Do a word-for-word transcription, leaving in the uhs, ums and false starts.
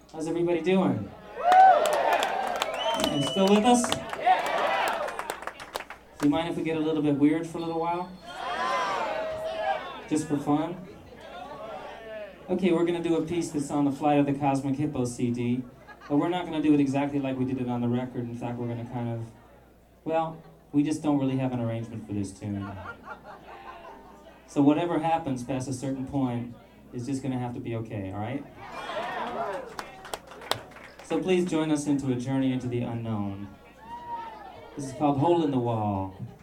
How's everybody doing? And still with us? Do you mind if we get a little bit weird for a little while? Just for fun? Okay, we're going to do a piece that's on the Flight of the Cosmic Hippo C D, but we're not going to do it exactly like we did it on the record. In fact, we're going to kind of, well, we just don't really have an arrangement for this tune. So whatever happens past a certain point is just going to have to be okay, all right? So please join us into a journey into the unknown. This is called Hole in the Wall.